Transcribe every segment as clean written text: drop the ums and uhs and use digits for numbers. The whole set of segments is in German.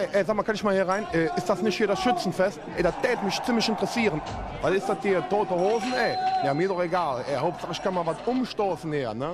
Sag mal, kann ich mal hier rein? Ist das nicht hier das Schützenfest? Das tät mich ziemlich interessieren. Was ist das hier? Tote Hosen? Ja, mir doch egal. Hauptsache ich kann mal was umstoßen hier, ne?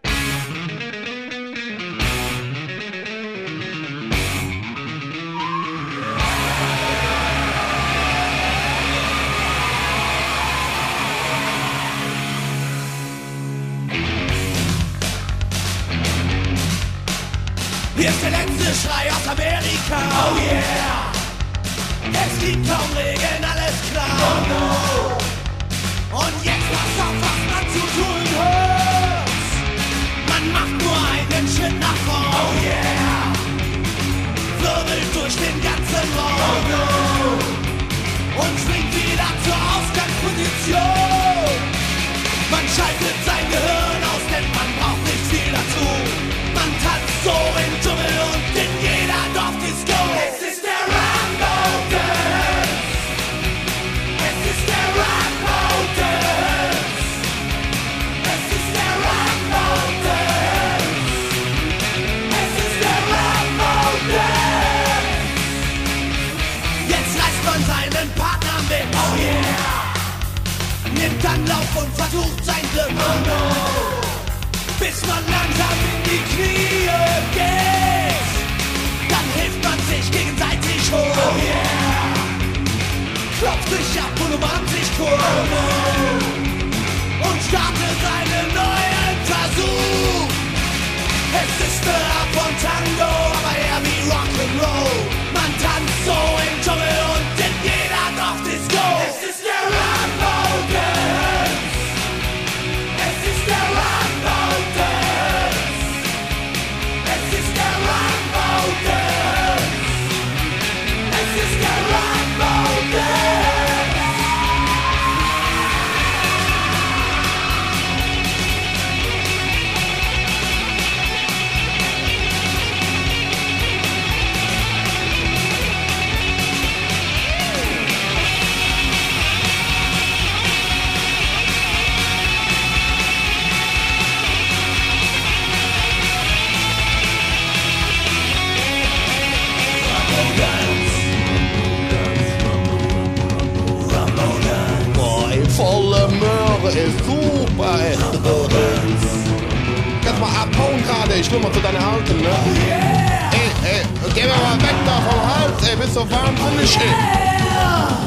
Hier ist der letzte Schrei aus Amerika. Oh yeah! Es gibt kaum Regeln, alles klar. Oh no! Und jetzt pass auf, was man zu tun hat. Man macht nur einen Schritt nach vorn. Oh yeah! Wirbelt durch den ganzen Raum. Oh no! Und springt wieder zur Ausgangsposition. Man schaltet sein Gehirn aus, denn man braucht nicht viel dazu. Man tanzt so im Dschungel und in jeder Dorfdisco. Es ist der Rambo Dance. Es ist der Rambo Dance. Es ist der Rambo Dance. Es ist der Rambo Dance. Jetzt reißt man seinen Partner mit. Oh yeah. Nimmt Anlauf und versucht sein Glück. Oh no. Bis man langsam in die Knie geht, dann hilft man sich gegenseitig hoch. Oh yeah! Klopft sich ab und umarmt sich kurz. Oh no! Und startet einen neuen Versuch. Es ist eine Art von Tango, aber eher wie Rock'n'Roll. Man tanzt so im Dschungel und in jeder Dorfdisco. Es ist der Rambo Dance. Es ist der Rambo Dance. Es ist der Rambo Dance. Es ist der Rambo Dance. Volle Möhre ist super, ey. Kannst mal abhauen gerade, ich will mal zu deiner Alten, ne? Ey, geh mir mal weg da vom Hals, ey, bist so wahnsinnig, ey.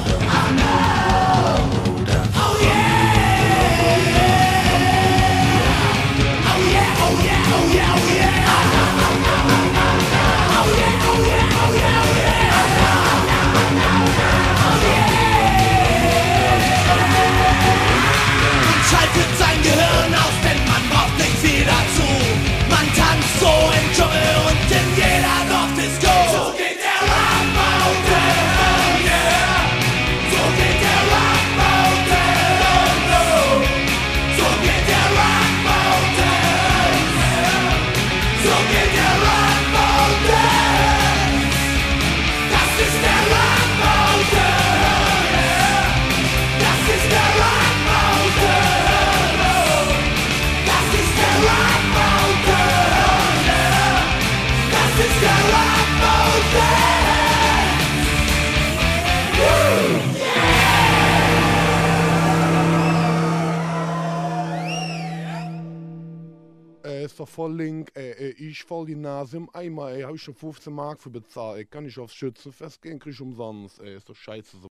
Schaltet sein Gehirn aus, denn man braucht nicht viel dazu. Man tanzt so im Dschungel und in jeder Dorfdisco. So geht der Rambo Dance, yeah. So geht der Rambo Dance, so geht der Rambo Dance, so geht der Rambo Dance. Das ist der Rambo Dance, das ist der Rambo Dance. Das ist der Rambo Dance. Das ist der Rambo Dance. Ist doch voll link, ich voll die Nase im Eimer, hab ich schon 15 Mark für bezahlt, kann ich aufs Schützenfest gehen, krieg ich umsonst, ist doch scheiße so.